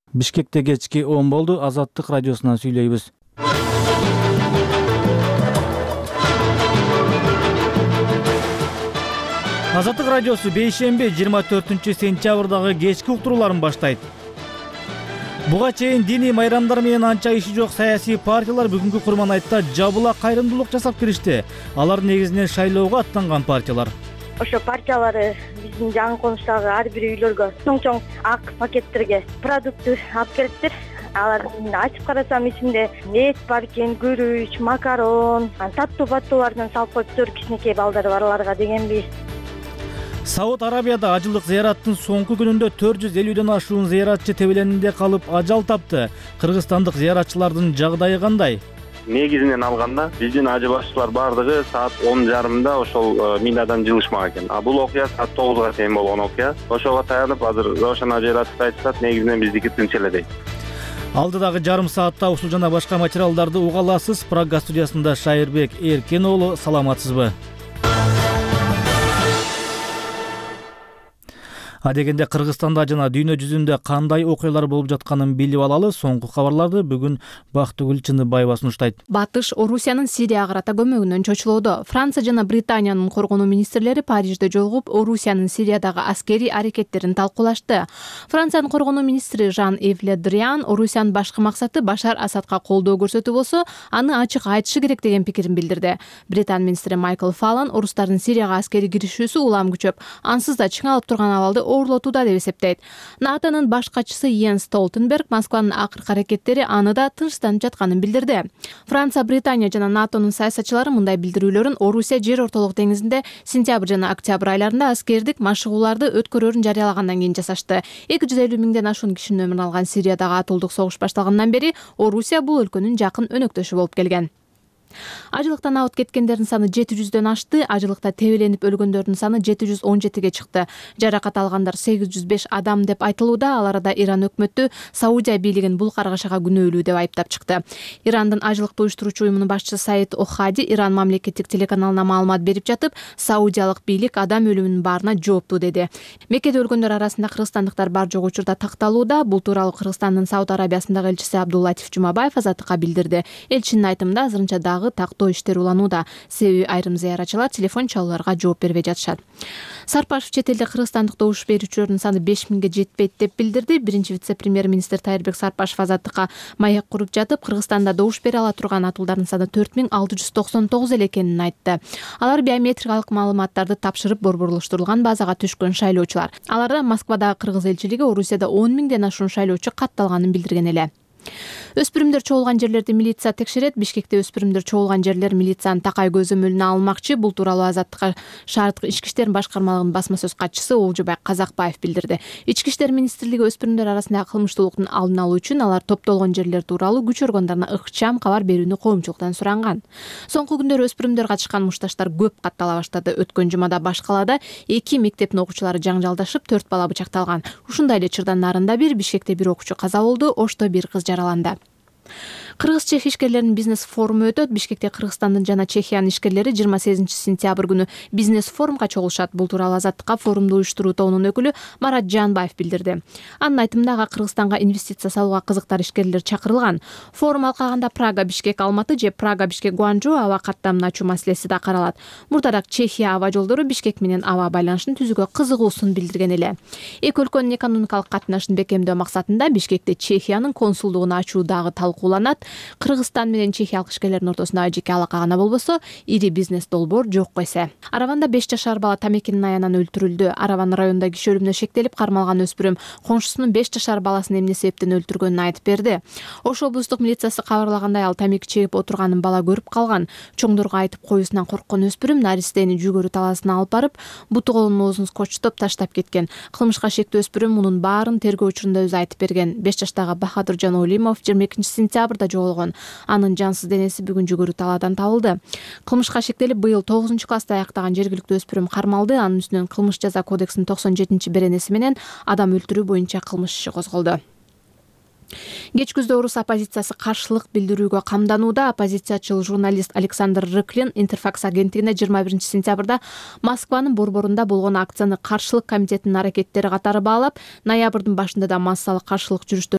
Бишкекте кечки 10 болду. Азаттык радиосунан сүйлөйбүз. Азаттык радиосу бейшемби 24-сентябрдагы кечки уктурууларын баштайт. Буга чейин диний майрамдар менен анча иши жок саясий партиялар бүгүнкү Курманайтта жабыла кайрымдуулук жасап киришти. Алар негизинен шайлоого аттанган партиялар. Ошо партиялары биздин жаңы конуштагы ар бир үйлөргө чоң ак пакеттерге продукт алып келиптир. Алар ачып карасам ичинде эт бар экен, күрүч, макарон, таттуу-баттуулардан салып коюптур, кичинекей балдары барларга дегенби. Сауд Арабияда ажылык зыяраттын соңку күнүндө 450ден ашуун зыяратчы тебеленинде калып ажал тапты. Кыргызстандык зыяратчылардын жагдайы кандай? Негизинен алганда биздин ажы башчылар бардыгы саат 10:30 ошол минадан жылышмак экен. Бул окуя саат 9га чейин болгон окуя. Ошого таянып азыр Рошан Ажыратов айтышат, негизинен биздики тынч эле дейт. Алдыдагы жарым саатта ушул жана башка материалдарды уга аласыз. Прага студиясында Шайырбек Эркен уулу, саламатсызбы? Адегенде Кыргызстанда жана дүйнө жүзүндө кандай окуялар болуп жатканын билип алалы. Соңку кабарларды бүгүн Бактыгүл Чыныбаева сунуштайт. Батыш Орусиянын Сирияга карата көмөгүнөн чочулоодо. Франция жана Британиянын коргонуу министрлери Парижде жолугуп, Орусиянын Сириядагы аскерий аракеттерин талкуулашты. Франциянын коргонуу министри Жан-Ив Ле Дриан Орусиянын башкы максаты Башар Асадка колдоо көрсөтүү болсо, аны ачык айтышы керек деген пикирин билдирди. Британ министри Майкл Фаллон орустардын Сирияга аскерий киришүүсү улам күчөп, ансыз да чыңалып турган абалды ooрлотууда деп эсептейт. НАТОнун баш катчысы Йенс Столтенберг Москванын акыркы аракеттери аны да тынчтанып жатканын билдирди. Франция, Британия жана НАТОнун саясатчылары мындай билдирүүлөрүн Орусия жер ортолук деңизинде сентябрь жана октябрь айларында аскердик машыгууларды өткөрөрүн жарыялагандан кийин жасашты. 250 миңден ашуун кишинин өмүрүн алган Сириядагы атуулдук согуш башталгандан бери Орусия бул өлкөнүн жакын өнөктөшү болуп келген. Ажылыктан абыт кеткендердин саны 700дөн ашты, ажылыкта тебеленип өлгөндөрдүн саны 717ге чыкты. Жаракат алгандар 805 адам деп айтылууда. Аларда Иран өкмөтү Саудия бийлигин бул каргашага күнөөлүү деп айыптап чыкты. Ирандын ажылыкты уюштуруучу уюмунун башчысы Саид Охади Иран мамлекеттик телеканалына маалымат берип жатып, саудиялык бийлик адам өлүмүнүн баарына жооптуу деди. Меккеде өлгөндөр арасында кыргызстандыктар бар жок учурда такталууда. Бул тууралуу Кыргызстандын Сауд Арабиясындагы элчиси Абдуллатиф Жумабаев Азаттыкка билдирди. Элчинин айтымында азырынча тактоо иштери уланууда. Себеби айрым зыяратчылар телефон чалууларга жооп бербей жатышат. Сарпашев чет элде кыргызстандык добуш берүүчүлөрдүн саны 5000ге жетпейт деп билдирди. Биринчи вице-премьер-министр Тайырбек Сарпашев Азаттыкка маяк куруп жатып, Кыргызстанда добуш бере ала турган атуулдардын саны 4699 эле экенин айтты. Алар биометрикалык маалыматтарды тапшырып борборлоштурулган базага түшкөн шайлоочулар. Аларда Москвадагы кыргыз элчилиги Орусияда 10 миңден ашуун шайлоочу катталганын билдирген эле. Өспүрүмдөр чогулган жерлерди милиция текшерет. Бишкекте өспүрүмдөр чогулган жерлер милициянын такай көзөмөлүнө алынмакчы. Бул тууралуу Азаттыкка шаардык ички иштер башкармалыгынын басма сөз катчысы Олжобай Казакбаев билдирди. Ички иштер министрлиги өспүрүмдөр арасындагы кылмыштуулуктун алдын алуу үчүн алар топтолгон жерлер тууралуу күч органдарына ыкчам кабар берүүнү коомчулуктан суранган. Соңку күндөр өспүрүмдөр катышкан мушташтар көп каттала баштады. Өткөн жумада баш калаада 2 мектептин окуучулары жаңжалдашып, 4 бала бычакталган. Ушундай эле Чырдан нарында Бишкекте бир окуучу каза болду, Ошто бир кыз жараланды. Кыргыз-чех ишкерлеринин бизнес форуму өтөт. Бишкекте Кыргызстандын жана Чехиянын ишкерлери 28-сентябрь күнү бизнес форумга чогулушат. Бул тууралуу Азаттыкка форумду уюштуруу тобунун өкүлү Марат Жанбаев билдирди. Анын айтымында Кыргызстанга инвестиция салууга кызыктар ишкерлер чакырылган. Форум алкагында Прага Бишкек Алматы же Прага Бишкек Гуанчжоу аба каттамын ачуу маселеси да каралат. Мурдараак Чехия аба жолдору Бишкек менен аба байланышын түзүүгө кызыгуусун билдирген эле. Эки өлкөнүн экономикалык катнашын бекемдөө максатында Бишкекте Чехиянын консулдугун ачуу дагы талкууланат. Кыргызстан менен чехиялык ишкерлердин ортосундагы жеке алака гана болбосо, ири бизнес долбоор жокко эсе. Араванда 5 жашар бала тамекинин аянан өлтүрүлдү. Араван районунда киши өлүмүнө шектелип кармалган өспүрүм коншусунун 5 жашар баласын эмне себептен өлтүргөнүн айтып берди. Ош облустук милициясы кабарлагандай, ал тамеки чегип отурганын бала көрүп калган. Чоңдорго айтып коюусунан корккон өспүрүм наристени жүгөрү талаасына алып барып, буту колунун оозун скотчтоп таштап кеткен. Кылмышка шектүү өспүрүм мунун баарын тергөө учурунда өзү айтып берген. 5 жаштагы Бахадыржан Олимов 22-сентябрда жоголгон. Анын жансыз денеси бүгүн жүгөрү талаадан табылды. Кылмышка шектелип быйыл 9-класста аяктаган жергиликтүү өспүрүм кармалды. Анын үстүнөн кылмыш жаза кодексинин 97-беренеси менен адам өлтүрүү боюнча кылмыш иши козголду. Кеч күздө орус оппозициясы каршылык билдирүүгө камданууда. Оппозициячыл журналист Александр Рыклин Интерфакс агенттигине 21-сентябрда Москванын борборунда болгон акцияны каршылык комитетинин аракеттери катары баалап, ноябрдын башында да массалык каршылык жүрүштөр